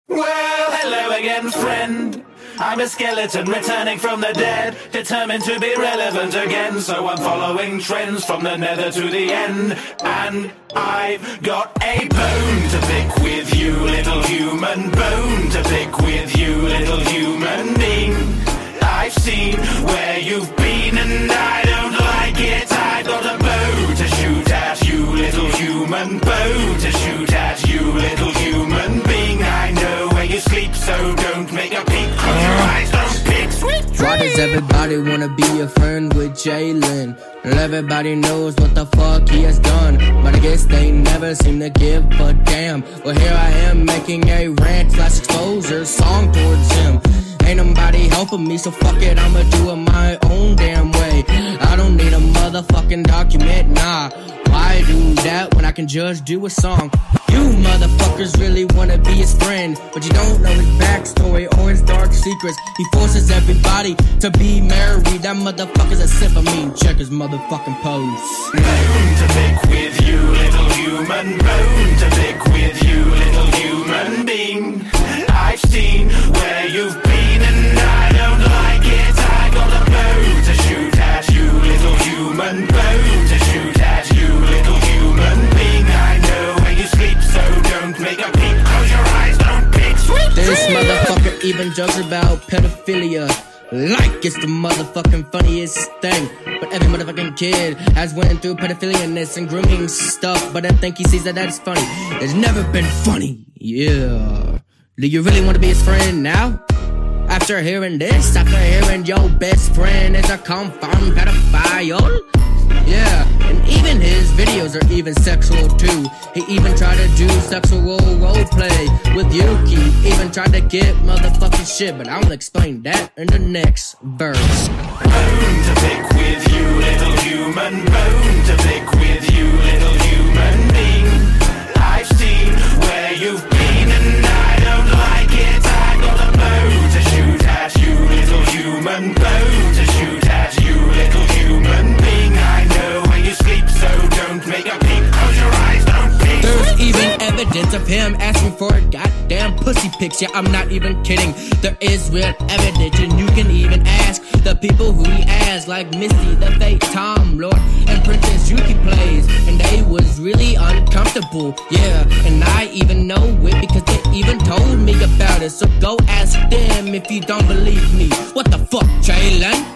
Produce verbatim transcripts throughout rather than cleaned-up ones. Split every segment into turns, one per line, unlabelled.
Well, hello again, friend. I'm a skeleton returning from the dead, determined to be relevant again. So I'm following trends from the nether to the end. And I've got a bone to pick with you, little human. Bone to pick with you, little human being. I've seen where you've been and I don't like it. I've got a bow to shoot at you, little human. Bow to shoot at you, little human being. I know where you sleep, so don't make a peek. Close your eyes, don't pick. Sweet dreams.
Why does everybody wanna be a friend with Jalen? Well, everybody knows what the fuck he has done, but I guess they never seem to give a damn. Well, here I am making a rant slash exposure song towards him. Ain't nobody helping me, so fuck it, I'ma do it my own damn way. I don't need a motherfucking document, nah. Why do that when I can just do a song? You motherfuckers really wanna be his friend, but you don't know his backstory or his dark secrets. He forces everybody to be married. That motherfucker's a sip of me. Check his motherfucking pose.
Bone to pick with you, little human. Bone to pick with you, little human being. I've seen where you've been and I don't like it. I got a bow to shoot at you, little human. Bow to shoot at you, little human being. I know where you sleep, so don't make a peep. Close your eyes, don't pick. Sweet
This
dreams.
motherfucker even jokes about pedophilia like it's the motherfucking funniest thing. But every motherfucking kid has went through pedophilia and grooming stuff, but I think he sees that that's funny. It's never been funny. Yeah. Do you really want to be his friend now? After hearing this, after hearing your best friend is a confirmed pedophile? Yeah, and even his videos are even sexual too. He even tried to do sexual roleplay with Yuki. Even tried to get motherfucking shit, but I'll explain that in the next verse.
Bone to pick with you, little human. Bone to pick with you, little human being. I've seen where you've been and I don't like it. I got a bow to shoot at you, little human. Bow to shoot at you, little human being. I know where you sleep, so don't make a peep. Close your eyes, don't peek.
There's even evidence of him asking for a goddamn pussy pics. Yeah, I'm not even kidding. There is real evidence, and you can even ask the people who he asked, like Misty, the fake Tom Lord, and Princess Yuki plays, and they was really uncomfortable. Yeah, and I even know it because they even told me about it. So go ask them if you don't believe me. What the fuck, Jalen?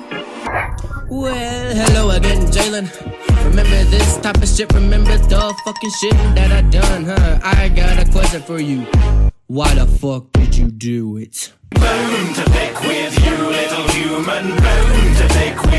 Well, hello again, Jalen. Remember this type of shit, remember the fucking shit that I done, huh? I got a question for you. Why the fuck did you do it?
Bone to pick with you, little human. Bone to pick with